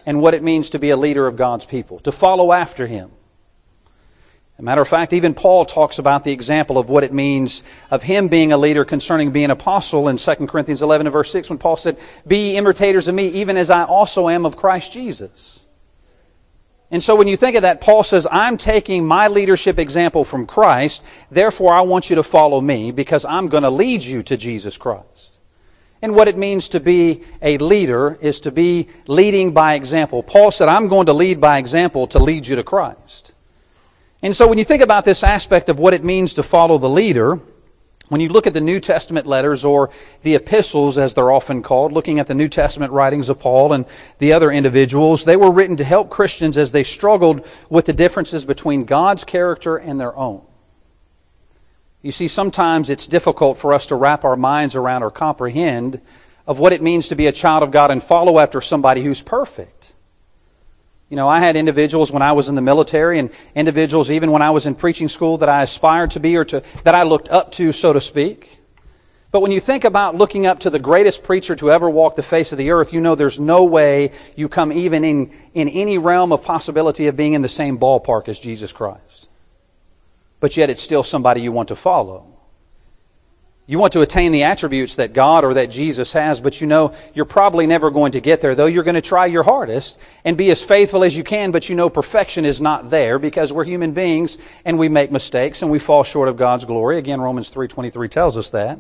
and what it means to be a leader of God's people, to follow after Him. As a matter of fact, even Paul talks about the example of what it means of him being a leader concerning being an apostle in 2 Corinthians 11 and verse 6 when Paul said, "Be ye imitators of me, even as I also am of Christ Jesus." And so when you think of that, Paul says, I'm taking my leadership example from Christ, therefore I want you to follow me because I'm going to lead you to Jesus Christ. And what it means to be a leader is to be leading by example. Paul said, I'm going to lead by example to lead you to Christ. And so when you think about this aspect of what it means to follow the leader, when you look at the New Testament letters or the epistles as they're often called, looking at the New Testament writings of Paul and the other individuals, they were written to help Christians as they struggled with the differences between God's character and their own. You see, sometimes it's difficult for us to wrap our minds around or comprehend of what it means to be a child of God and follow after somebody who's perfect. You know, I had individuals when I was in the military and individuals even when I was in preaching school that I aspired to be or that I looked up to, so to speak. But when you think about looking up to the greatest preacher to ever walk the face of the earth, you know there's no way you come even in any realm of possibility of being in the same ballpark as Jesus Christ. But yet it's still somebody you want to follow. You want to attain the attributes that God or that Jesus has, but you know you're probably never going to get there, though you're going to try your hardest and be as faithful as you can, but you know perfection is not there because we're human beings and we make mistakes and we fall short of God's glory. Again, Romans 3:23 tells us that.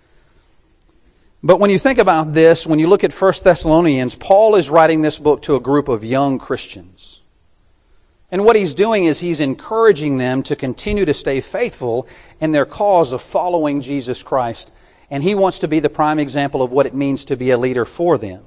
But when you think about this, when you look at 1 Thessalonians, Paul is writing this book to a group of young Christians. And what he's doing is he's encouraging them to continue to stay faithful in their cause of following Jesus Christ. And he wants to be the prime example of what it means to be a leader for them.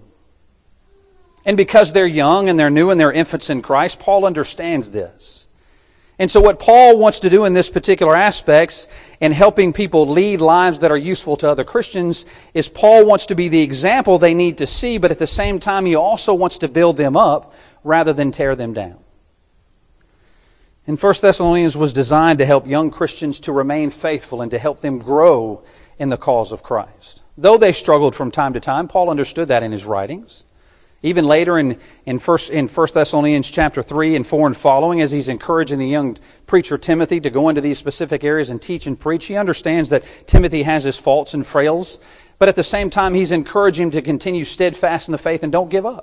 And because they're young and they're new and they're infants in Christ, Paul understands this. And so what Paul wants to do in this particular aspects in helping people lead lives that are useful to other Christians is Paul wants to be the example they need to see, but at the same time he also wants to build them up rather than tear them down. And 1 Thessalonians was designed to help young Christians to remain faithful and to help them grow in the cause of Christ. Though they struggled from time to time, Paul understood that in his writings. Even later in 1 Thessalonians chapter 3 and 4 and following, as he's encouraging the young preacher Timothy to go into these specific areas and teach and preach, he understands that Timothy has his faults and frails, but at the same time he's encouraging him to continue steadfast in the faith and don't give up.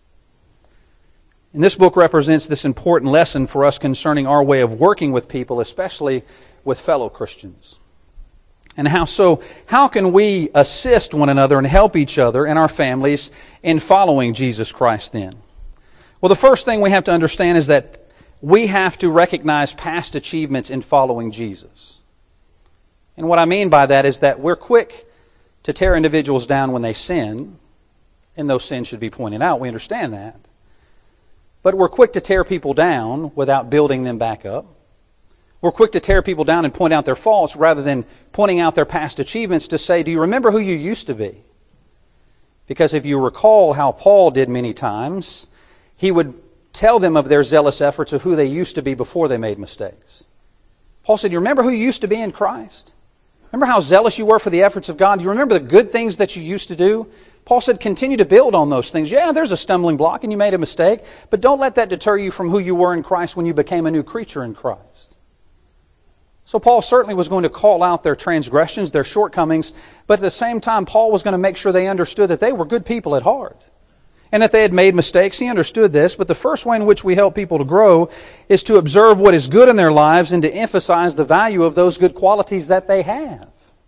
And this book represents this important lesson for us concerning our way of working with people, especially with fellow Christians. And how can we assist one another and help each other and our families in following Jesus Christ then? Well, the first thing we have to understand is that we have to recognize past achievements in following Jesus. And what I mean by that is that we're quick to tear individuals down when they sin, and those sins should be pointed out. We understand that. But we're quick to tear people down without building them back up. We're quick to tear people down and point out their faults rather than pointing out their past achievements to say, do you remember who you used to be? Because if you recall how Paul did many times, he would tell them of their zealous efforts of who they used to be before they made mistakes. Paul said, you remember who you used to be in Christ? Remember how zealous you were for the efforts of God? Do you remember the good things that you used to do? Paul said, continue to build on those things. Yeah, there's a stumbling block and you made a mistake, but don't let that deter you from who you were in Christ when you became a new creature in Christ. So Paul certainly was going to call out their transgressions, their shortcomings, but at the same time, Paul was going to make sure they understood that they were good people at heart and that they had made mistakes. He understood this, but the first way in which we help people to grow is to observe what is good in their lives and to emphasize the value of those good qualities that they have.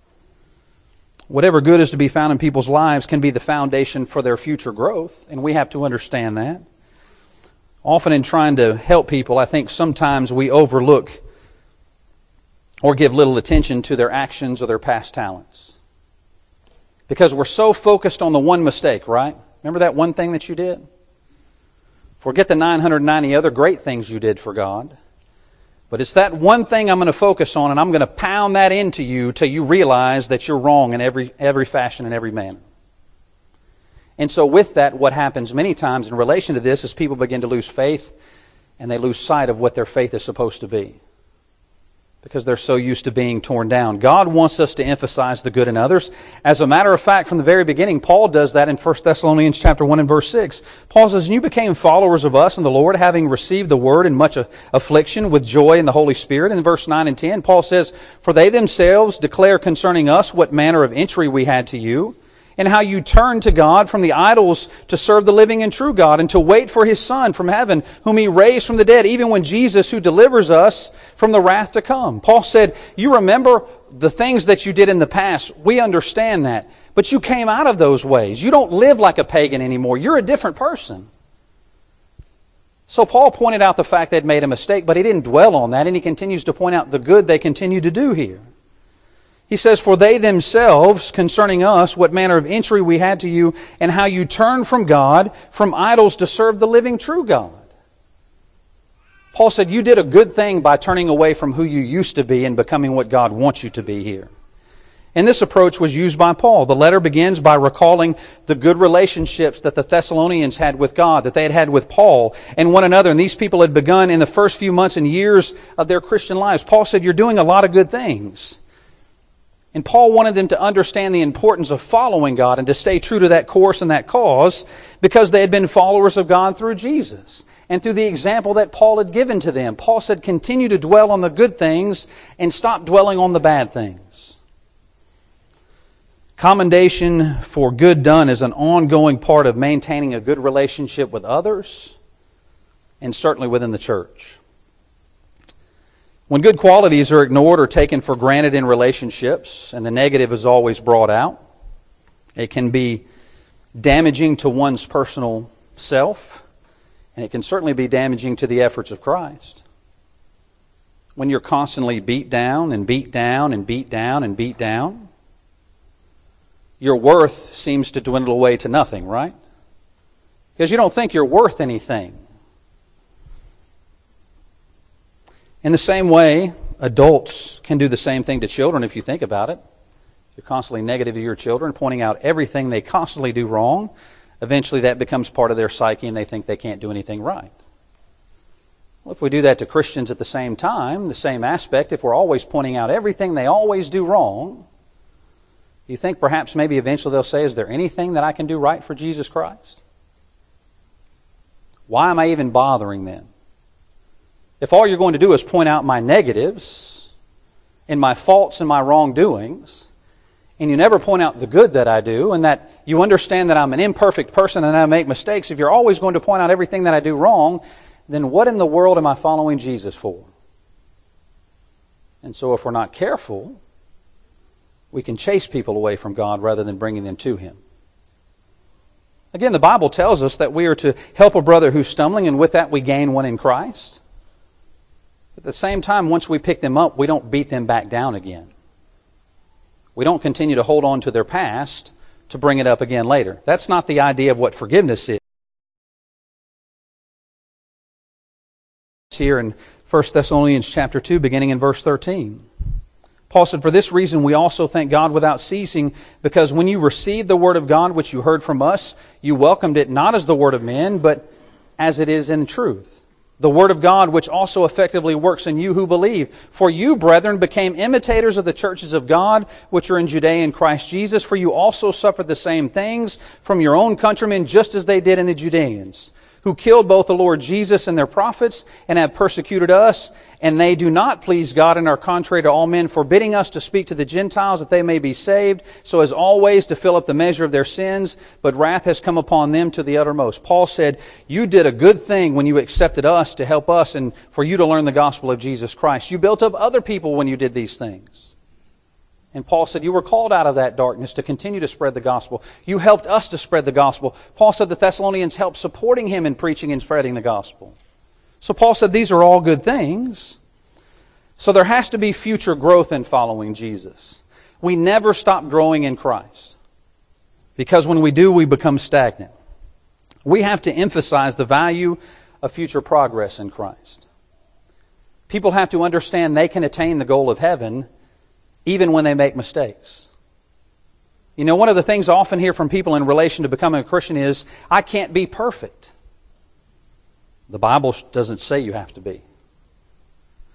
Whatever good is to be found in people's lives can be the foundation for their future growth, and we have to understand that. Often in trying to help people, I think sometimes we overlook or give little attention to their actions or their past talents. Because we're so focused on the one mistake, right? Remember that one thing that you did? Forget the 990 other great things you did for God. But it's that one thing I'm going to focus on, and I'm going to pound that into you till you realize that you're wrong in every fashion and every manner. And so with that, what happens many times in relation to this is people begin to lose faith, and they lose sight of what their faith is supposed to be. because they're so used to being torn down. God wants us to emphasize the good in others. As a matter of fact, from the very beginning, Paul does that in 1 Thessalonians chapter 1 and verse 6. Paul says, "And you became followers of us in the Lord, having received the word in much affliction with joy in the Holy Spirit." In verse 9 and 10, Paul says, "For they themselves declare concerning us what manner of entry we had to you, and how you turned to God from the idols to serve the living and true God, and to wait for His Son from heaven, whom He raised from the dead, even when Jesus, who delivers us from the wrath to come." Paul said, you remember the things that you did in the past. We understand that. But you came out of those ways. You don't live like a pagan anymore. You're a different person. So Paul pointed out the fact they'd made a mistake, but he didn't dwell on that, and he continues to point out the good they continue to do here. He says, "For they themselves, concerning us, what manner of entry we had to you, and how you turned from God, from idols to serve the living true God." Paul said, you did a good thing by turning away from who you used to be and becoming what God wants you to be here. And this approach was used by Paul. The letter begins by recalling the good relationships that the Thessalonians had with God, that they had had with Paul and one another. And these people had begun in the first few months and years of their Christian lives. Paul said, you're doing a lot of good things. And Paul wanted them to understand the importance of following God and to stay true to that course and that cause, because they had been followers of God through Jesus and through the example that Paul had given to them. Paul said, continue to dwell on the good things and stop dwelling on the bad things. Commendation for good done is an ongoing part of maintaining a good relationship with others and certainly within the church. When good qualities are ignored or taken for granted in relationships, and the negative is always brought out, it can be damaging to one's personal self, and it can certainly be damaging to the efforts of Christ. When you're constantly beat down and beat down and beat down and beat down, your worth seems to dwindle away to nothing, right? Because you don't think you're worth anything. In the same way, adults can do the same thing to children if you think about it. You're constantly negative to your children, pointing out everything they constantly do wrong. Eventually that becomes part of their psyche and they think they can't do anything right. Well, if we do that to Christians at the same time, the same aspect, if we're always pointing out everything they always do wrong, you think perhaps maybe eventually they'll say, is there anything that I can do right for Jesus Christ? Why am I even bothering them? If all you're going to do is point out my negatives and my faults and my wrongdoings, and you never point out the good that I do, and that you understand that I'm an imperfect person and I make mistakes, if you're always going to point out everything that I do wrong, then what in the world am I following Jesus for? And so if we're not careful, we can chase people away from God rather than bringing them to Him. Again, the Bible tells us that we are to help a brother who's stumbling, and with that we gain one in Christ. At the same time, once we pick them up, we don't beat them back down again. We don't continue to hold on to their past to bring it up again later. That's not the idea of what forgiveness is. Here in 1 Thessalonians chapter 2, beginning in verse 13. Paul said, "For this reason we also thank God without ceasing, because when you received the word of God which you heard from us, you welcomed it not as the word of men, but as it is in truth. The word of God which also effectively works in you who believe. For you, brethren, became imitators of the churches of God which are in Judea in Christ Jesus, for you also suffered the same things from your own countrymen, just as they did in the Judeans, who killed both the Lord Jesus and their prophets, and have persecuted us. And they do not please God and are contrary to all men, forbidding us to speak to the Gentiles that they may be saved, so as always to fill up the measure of their sins. But wrath has come upon them to the uttermost." Paul said, you did a good thing when you accepted us to help us and for you to learn the gospel of Jesus Christ. You built up other people when you did these things. And Paul said, you were called out of that darkness to continue to spread the gospel. You helped us to spread the gospel. Paul said the Thessalonians helped supporting him in preaching and spreading the gospel. So Paul said these are all good things. So there has to be future growth in following Jesus. We never stop growing in Christ, because when we do, we become stagnant. We have to emphasize the value of future progress in Christ. People have to understand they can attain the goal of heaven even when they make mistakes. You know, one of the things I often hear from people in relation to becoming a Christian is, I can't be perfect. The Bible doesn't say you have to be.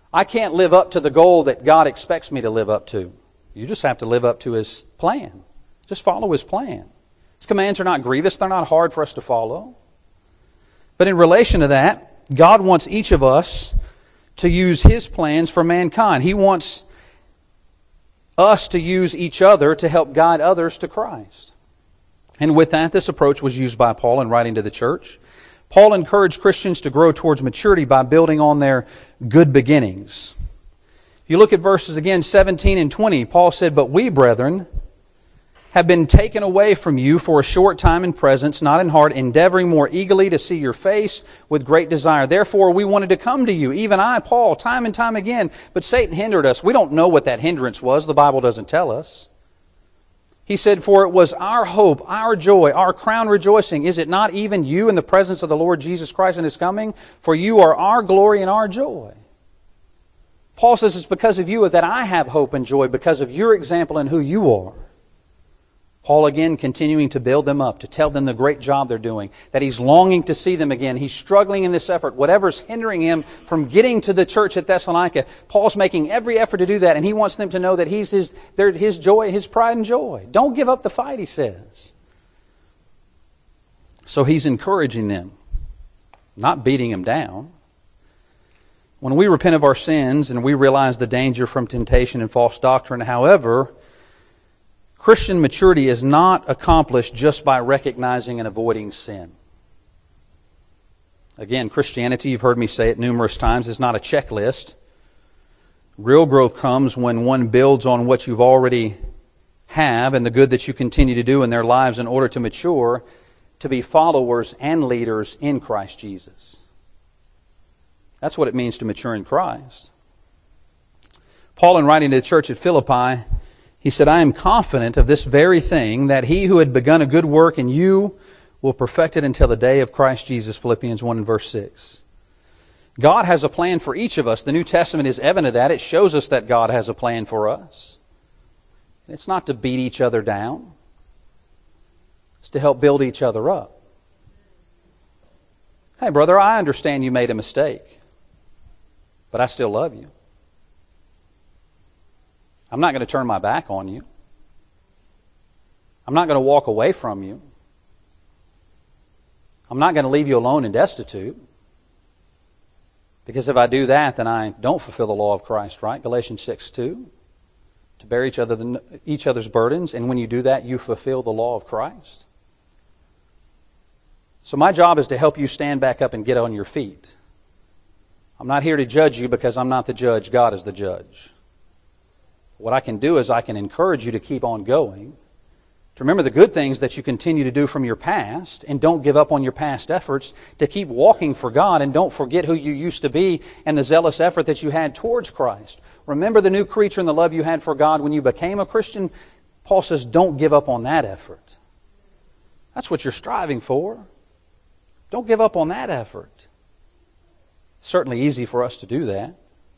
I can't live up to the goal that God expects me to live up to. You just have to live up to His plan. Just follow His plan. His commands are not grievous. They're not hard for us to follow. But in relation to that, God wants each of us to use His plans for mankind. He wants us to use each other to help guide others to Christ. And with that, this approach was used by Paul in writing to the church. Paul encouraged Christians to grow towards maturity by building on their good beginnings. If you look at verses again, 17 and 20, Paul said, "But we, brethren, have been taken away from you for a short time in presence, not in heart, endeavoring more eagerly to see your face with great desire. Therefore, we wanted to come to you, even I, Paul, time and time again, but Satan hindered us." We don't know what that hindrance was. The Bible doesn't tell us. He said, "For it was our hope, our joy, our crown rejoicing. Is it not even you in the presence of the Lord Jesus Christ in His coming? For you are our glory and our joy." Paul says it's because of you that I have hope and joy, because of your example and who you are. Paul again continuing to build them up, to tell them the great job they're doing, that he's longing to see them again. He's struggling in this effort. Whatever's hindering him from getting to the church at Thessalonica, Paul's making every effort to do that, and he wants them to know that they're his joy, his pride and joy. Don't give up the fight, he says. So he's encouraging them, not beating them down. When we repent of our sins and we realize the danger from temptation and false doctrine, however, Christian maturity is not accomplished just by recognizing and avoiding sin. Again, Christianity, you've heard me say it numerous times, is not a checklist. Real growth comes when one builds on what you've already have and the good that you continue to do in their lives in order to mature, to be followers and leaders in Christ Jesus. That's what it means to mature in Christ. Paul, in writing to the church at Philippi, he said, "I am confident of this very thing, that He who had begun a good work in you will perfect it until the day of Christ Jesus," Philippians 1 and verse 6. God has a plan for each of us. The New Testament is evident of that. It shows us that God has a plan for us. It's not to beat each other down. It's to help build each other up. Hey, brother, I understand you made a mistake, but I still love you. I'm not going to turn my back on you. I'm not going to walk away from you. I'm not going to leave you alone and destitute. Because if I do that, then I don't fulfill the law of Christ, right? Galatians 6:2. To bear each other's burdens, and when you do that, you fulfill the law of Christ. So my job is to help you stand back up and get on your feet. I'm not here to judge you because I'm not the judge. God is the judge. What I can do is I can encourage you to keep on going, to remember the good things that you continue to do from your past, and don't give up on your past efforts, to keep walking for God, and don't forget who you used to be and the zealous effort that you had towards Christ. Remember the new creature and the love you had for God when you became a Christian. Paul says don't give up on that effort. That's what you're striving for. Don't give up on that effort. It's certainly easy for us to do that.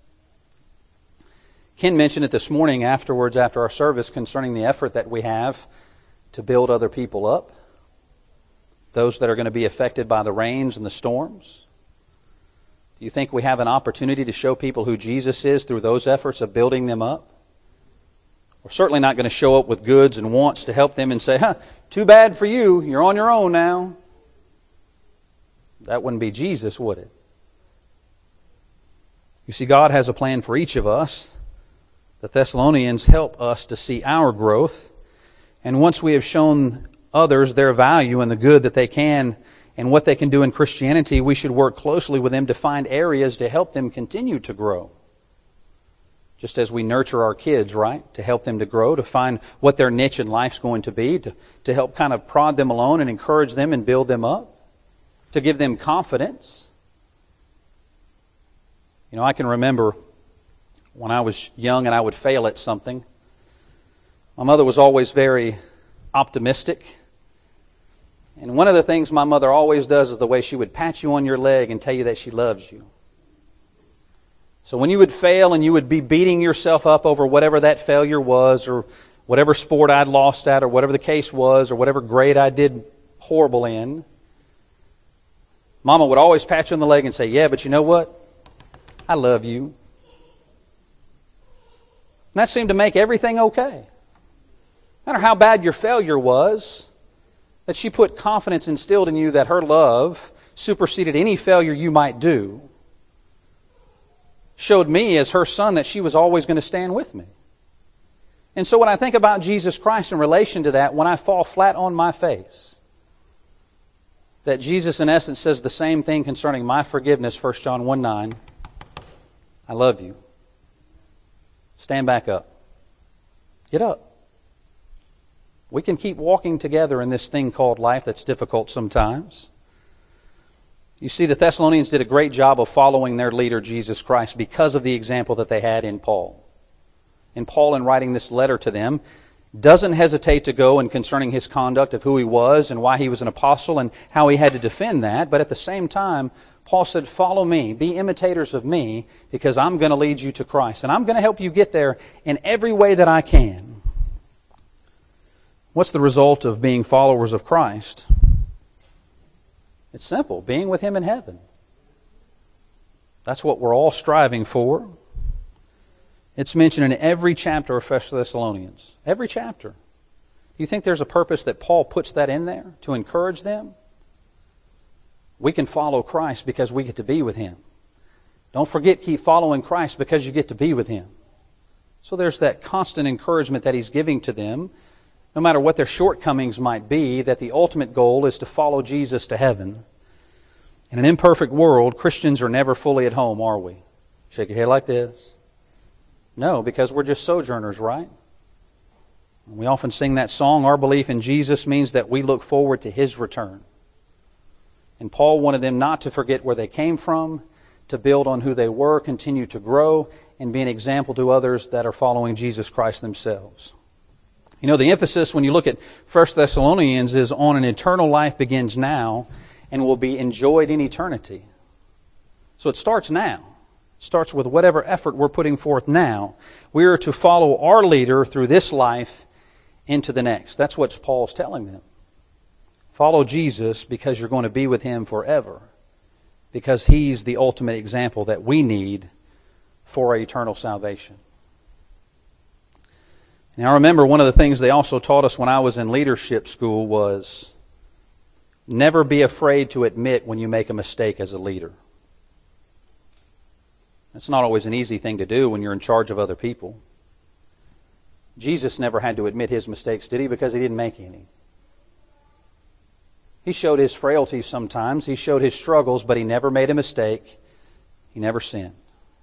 Ken mentioned it this morning afterwards, after our service, concerning the effort that we have to build other people up, those that are going to be affected by the rains and the storms. Do you think we have an opportunity to show people who Jesus is through those efforts of building them up? We're certainly not going to show up with goods and wants to help them and say, too bad for you, you're on your own now. That wouldn't be Jesus, would it? You see, God has a plan for each of us. The Thessalonians help us to see our growth. And once we have shown others their value and the good that they can and what they can do in Christianity, we should work closely with them to find areas to help them continue to grow. Just as we nurture our kids, right? To help them to grow, to find what their niche in life's going to be, to help kind of prod them along and encourage them and build them up, to give them confidence. You know, I can remember when I was young and I would fail at something. My mother was always very optimistic. And one of the things my mother always does is the way she would pat you on your leg and tell you that she loves you. So when you would fail and you would be beating yourself up over whatever that failure was, or whatever sport I'd lost at, or whatever the case was, or whatever grade I did horrible in, Mama would always pat you on the leg and say, "Yeah, but you know what? I love you. that seemed to make everything okay. No matter how bad your failure was, that she put confidence instilled in you that her love superseded any failure you might do, showed me as her son that she was always going to stand with me. And so when I think about Jesus Christ in relation to that, when I fall flat on my face, that Jesus in essence says the same thing concerning my forgiveness, 1 John 1:9. I love you. Stand back up. Get up. We can keep walking together in this thing called life that's difficult sometimes. You see, the Thessalonians did a great job of following their leader, Jesus Christ, because of the example that they had in Paul. And Paul, in writing this letter to them, doesn't hesitate to go in concerning his conduct of who he was and why he was an apostle and how he had to defend that. But at the same time, Paul said, follow me, be imitators of me, because I'm going to lead you to Christ. And I'm going to help you get there in every way that I can. What's the result of being followers of Christ? It's simple, being with Him in heaven. That's what we're all striving for. It's mentioned in every chapter of 1 Thessalonians. Every chapter. You think there's a purpose that Paul puts that in there to encourage them? We can follow Christ because we get to be with Him. Don't forget, keep following Christ because you get to be with Him. So there's that constant encouragement that He's giving to them, no matter what their shortcomings might be, that the ultimate goal is to follow Jesus to heaven. In an imperfect world, Christians are never fully at home, are we? Shake your head like this. No, because we're just sojourners, right? We often sing that song, our belief in Jesus means that we look forward to His return. And Paul wanted them not to forget where they came from, to build on who they were, continue to grow, and be an example to others that are following Jesus Christ themselves. You know, the emphasis when you look at 1 Thessalonians is on an eternal life begins now and will be enjoyed in eternity. So it starts now. It starts with whatever effort we're putting forth now. We are to follow our leader through this life into the next. That's what Paul's telling them. Follow Jesus because you're going to be with Him forever. Because He's the ultimate example that we need for our eternal salvation. Now I remember one of the things they also taught us when I was in leadership school was never be afraid to admit when you make a mistake as a leader. That's not always an easy thing to do when you're in charge of other people. Jesus never had to admit His mistakes, did He? Because He didn't make any. He showed His frailties sometimes. He showed His struggles, but He never made a mistake. He never sinned.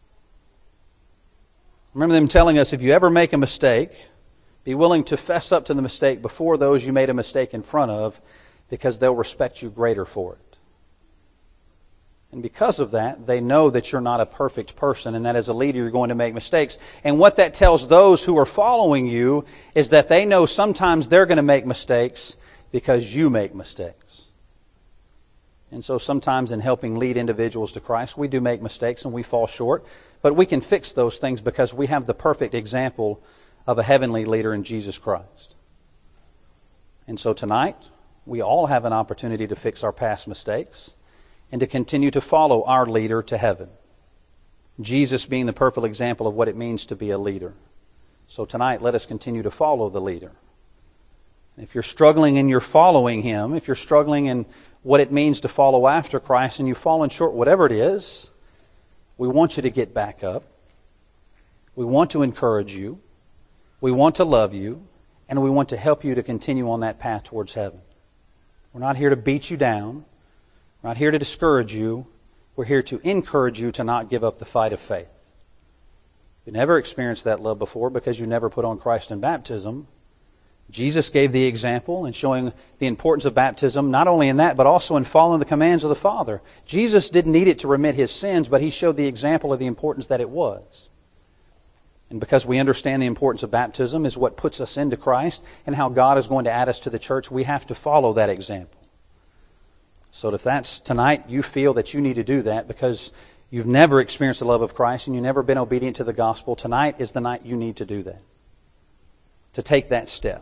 Remember them telling us, if you ever make a mistake, be willing to fess up to the mistake before those you made a mistake in front of, because they'll respect you greater for it. And because of that, they know that you're not a perfect person and that as a leader you're going to make mistakes. And what that tells those who are following you is that they know sometimes they're going to make mistakes because you make mistakes. And so sometimes in helping lead individuals to Christ, we do make mistakes and we fall short. But we can fix those things because we have the perfect example of a heavenly leader in Jesus Christ. And so tonight, we all have an opportunity to fix our past mistakes and to continue to follow our leader to heaven. Jesus being the perfect example of what it means to be a leader. So tonight, let us continue to follow the leader. If you're struggling in your following Him, if you're struggling in what it means to follow after Christ and you've fallen short, whatever it is, we want you to get back up. We want to encourage you. We want to love you. And we want to help you to continue on that path towards heaven. We're not here to beat you down. We're not here to discourage you. We're here to encourage you to not give up the fight of faith. You never experienced that love before because you never put on Christ in baptism. Jesus gave the example in showing the importance of baptism, not only in that, but also in following the commands of the Father. Jesus didn't need it to remit His sins, but He showed the example of the importance that it was. And because we understand the importance of baptism is what puts us into Christ and how God is going to add us to the church, we have to follow that example. So if that's tonight, you feel that you need to do that because you've never experienced the love of Christ and you've never been obedient to the gospel, tonight is the night you need to do that. To take that step.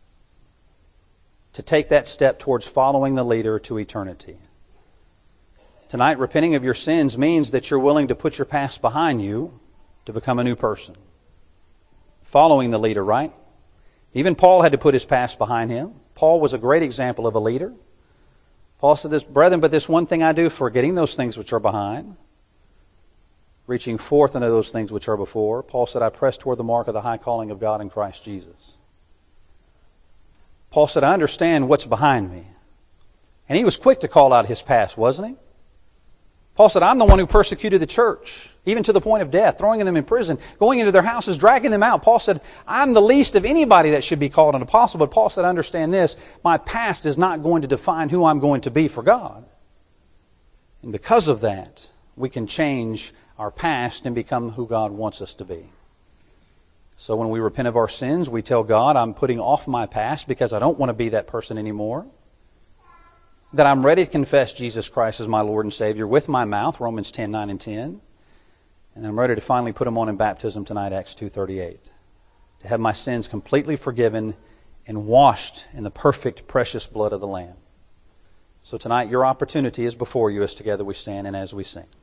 To take that step towards following the leader to eternity. Tonight, repenting of your sins means that you're willing to put your past behind you to become a new person. following the leader, right? Even Paul had to put his past behind him. Paul was a great example of a leader. Paul said this, brethren, but this one thing I do, forgetting those things which are behind, reaching forth into those things which are before. Paul said, I press toward the mark of the high calling of God in Christ Jesus. Paul said, I understand what's behind me. And he was quick to call out his past, wasn't he? Paul said, I'm the one who persecuted the church, even to the point of death, throwing them in prison, going into their houses, dragging them out. Paul said, I'm the least of anybody that should be called an apostle. But Paul said, understand this, my past is not going to define who I'm going to be for God. And because of that, we can change our past and become who God wants us to be. So when we repent of our sins, we tell God, I'm putting off my past because I don't want to be that person anymore. That I'm ready to confess Jesus Christ as my Lord and Savior with my mouth, Romans 10:9 and 10. And I'm ready to finally put Him on in baptism tonight, Acts 2:38. To have my sins completely forgiven and washed in the perfect, precious blood of the Lamb. So tonight, your opportunity is before you as together we stand and as we sing.